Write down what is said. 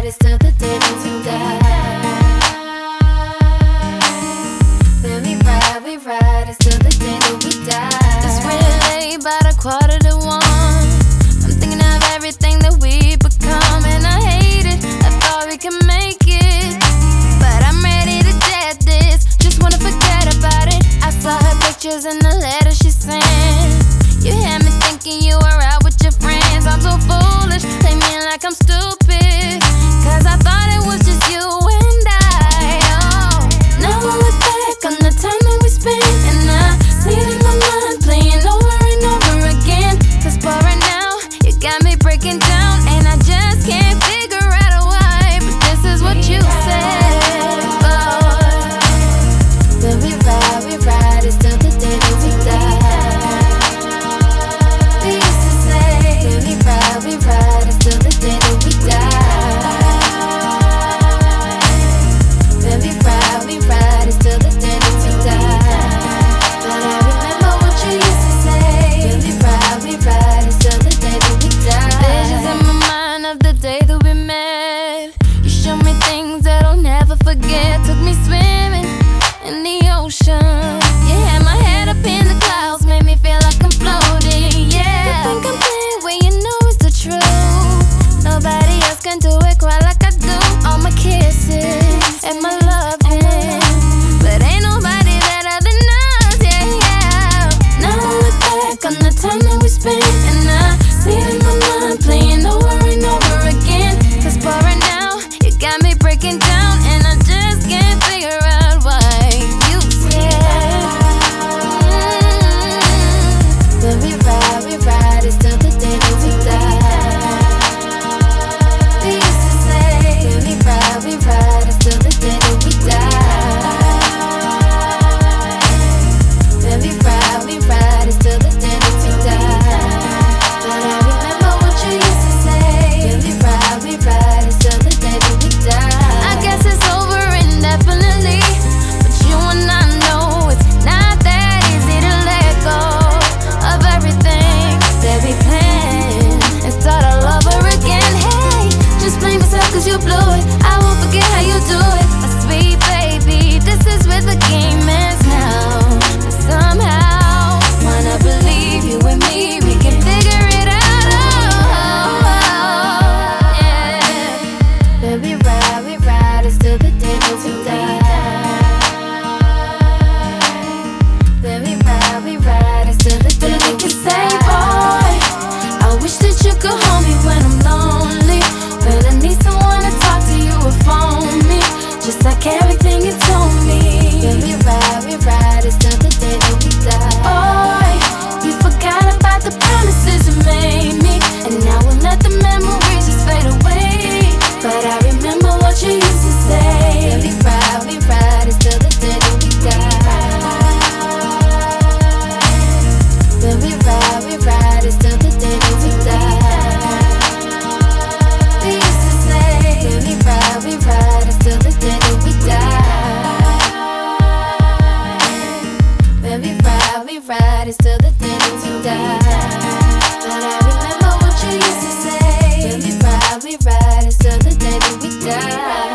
ride, it's till the day that we die. Then we ride, it's till the day that we die. It's real late, about 1:45. I'm thinking of everything that we've become, and I hate it. I thought we could make it, but I'm ready to dead this. Just wanna forget about it. I saw her pictures in the letter she sent. You had me thinking you were out with your friends. I'm so foolish, play me like I'm stupid, cause I thought it was just you and I. Oh, now I look back on the time that we spent, and I see it in my mind playing over and over again. cause for right now, you got me breaking down, and I just can't figure out a why. But this is what you said, boy. Then we ride, it's till the day that we die. We used to say, then we ride, it's till the day that we die. Then we ride, it's till the day that we die. But I remember what you used to say. Then we ride, it's till the day that we die. Visions in my mind of the day that we met. You showed me things that I'll never forget. Took me swimming in the ocean. You had my head up in the clouds, made me feel like I'm floating. Yeah, You think I'm playing when you know it's the truth. Nobody else can do it quite like I do. All my kisses and my loving, but ain't nobody better than us. Yeah, yeah. Now I look back on the time that we spent, and I see it in my mind playing over and over again. Cause for right now, you got me breaking down, and I just can't figure out why you said. Then we ride, it's till the day that we die. We used to say, then we ride, it's till the day that we die. Then we ride, it's till the day that we die. But I remember what you used to say. Then we ride, it's till the day that we die. I guess it's over indefinitely, but you and I know it's not that easy to let go of everything that we planned and start all over again. Hey, just blame yourself cause you blew it. I won't forget how you do it. My sweet baby, this is where the game ends now. But somehow, wanna believe you and me, we can figure it out. Oh, yeah. Then we ride, it's till the day that we die. Then we ride, it's till the day that we say, boy, I wish that you could hold me when I'm lonely, when I need someone to talk to, you or phone me, just like everything you told me. Then we ride, it's till the day that we die. Boy, you forgot about the promises you made me, and now we'll let the memories just fade away. But I remember what you used to say. Then we ride, it's till the day that we die. Then we ride, it's till the day that we die. We used to say, then we ride, it's till the day that we die. Then we ride, it's till the day that we die. But I remember what you used to say. Then we ride, it's till the day that we die.